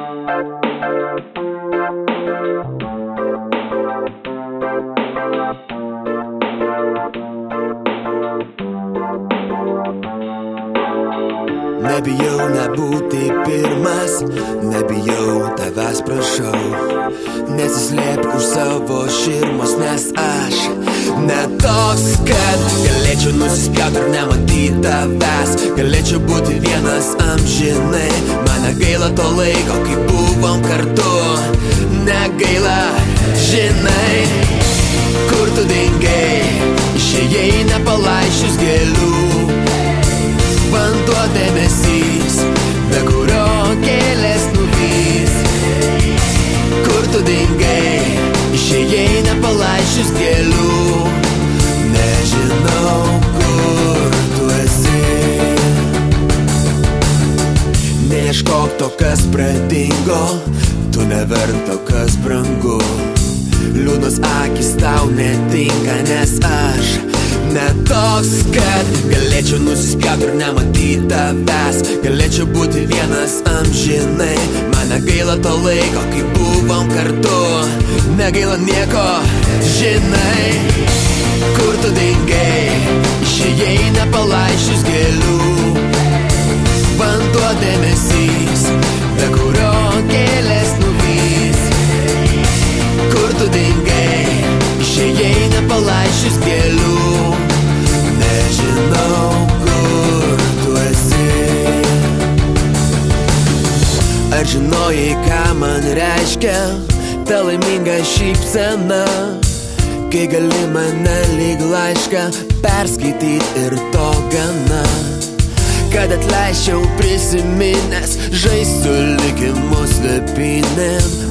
Nebijau nebūti pirmas, nebijau tavęs prašau. Nesislėpk už savo širmos, nes aš ne toks, kad galėčiau nusispjauti ir nematyti tavęs. Galėčiau būti vienas amžinai. Man negaila to laiko, kai buvom kartu. Negaila, žinai, kur tu dingai. Išėjai nepalaišius gėlių. Vanduo dėmesys, be kurio gėlės nuvys. Kur tu dingai, išėjai nepalaišius gėlių. Nežinau, kur tu esi. Neieškok to, kas pradingo, tu neverk to, kas brangu. Liūdnos akis tau netinka, nes aš ne toks, kad galėčiau nusispjauti ir nematyti tavęs. Galėčiau būti vienas amžinai. Man negaila to laiko, kai buvom kartu. Negaila nieko, žinai, kur tu dingai. Išėjai nepalaišius gėlių. Vanduo dėmesys, be kurio gėlės nuvys. Kur tu dingai, išėjai nepalaišius gėlių. Nežinau, kur tu esi. Ar žinojai, ką man reiškia ta laiminga šypsena, kai gali mane lyg laišką perskaityt ir to gana. Kad atleisčiau prisiminęs, žaist su likimu slėpynėm.